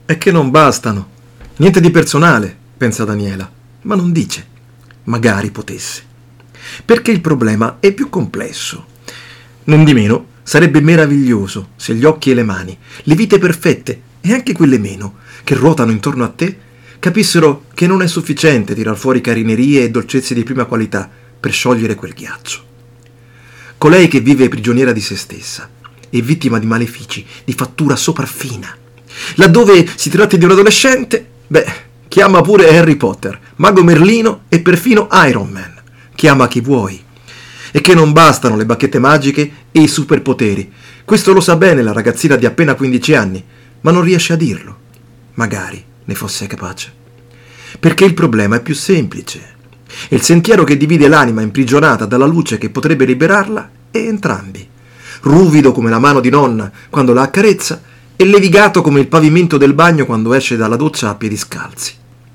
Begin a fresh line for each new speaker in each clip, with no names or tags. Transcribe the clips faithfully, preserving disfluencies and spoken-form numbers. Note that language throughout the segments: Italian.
È che non bastano. Niente di personale, pensa Daniela, ma non dice. Magari potesse. Perché il problema è più complesso. Non di meno, sarebbe meraviglioso se gli occhi e le mani, le vite perfette e anche quelle meno, che ruotano intorno a te, capissero che non è sufficiente tirar fuori carinerie e dolcezze di prima qualità per sciogliere quel ghiaccio. Colei che vive prigioniera di se stessa e vittima di malefici di fattura sopraffina. Laddove si tratti di un adolescente, beh, chiama pure Harry Potter, Mago Merlino e perfino Iron Man. Chiama chi vuoi. E che non bastano le bacchette magiche e i superpoteri. Questo lo sa bene la ragazzina di appena quindici anni, ma non riesce a dirlo. Magari ne fosse capace. Perché il problema è più semplice. E il sentiero che divide l'anima imprigionata dalla luce che potrebbe liberarla è entrambi. Ruvido come la mano di nonna quando la accarezza e levigato come il pavimento del bagno quando esce dalla doccia a piedi scalzi.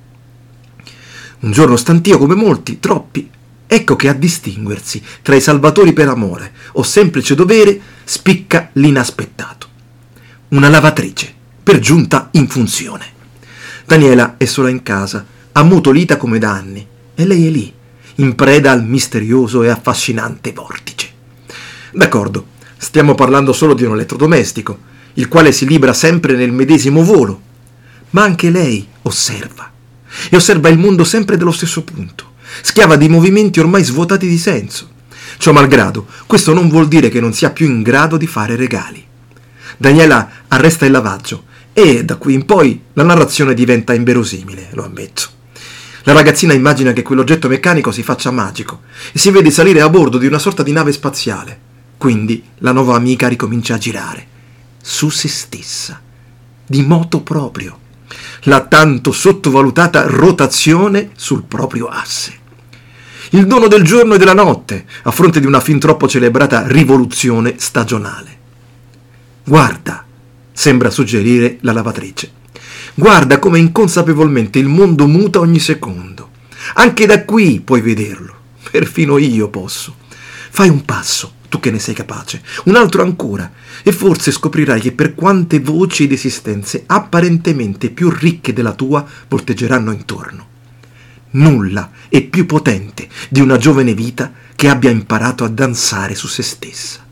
Un giorno stantio come molti, troppi, ecco che a distinguersi tra i salvatori per amore o semplice dovere spicca l'inaspettato. Una lavatrice, per giunta in funzione. Daniela è sola in casa, ammutolita come da anni, e lei è lì, in preda al misterioso e affascinante vortice. D'accordo, stiamo parlando solo di un elettrodomestico, il quale si libra sempre nel medesimo volo, ma anche lei osserva, e osserva il mondo sempre dello stesso punto, schiava di movimenti ormai svuotati di senso. Ciò malgrado, questo non vuol dire che non sia più in grado di fare regali. Daniela arresta il lavaggio e da qui in poi la narrazione diventa inverosimile, lo ammetto. La ragazzina immagina che quell'oggetto meccanico si faccia magico e si vede salire a bordo di una sorta di nave spaziale. Quindi la nuova amica ricomincia a girare su se stessa, di moto proprio, la tanto sottovalutata rotazione sul proprio asse. Il dono del giorno e della notte, a fronte di una fin troppo celebrata rivoluzione stagionale. Guarda, sembra suggerire la lavatrice. Guarda come inconsapevolmente il mondo muta ogni secondo. Anche da qui puoi vederlo. Perfino io posso. Fai un passo, tu che ne sei capace, un altro ancora, e forse scoprirai che per quante voci ed esistenze apparentemente più ricche della tua volteggeranno intorno. Nulla è più potente di una giovane vita che abbia imparato a danzare su se stessa.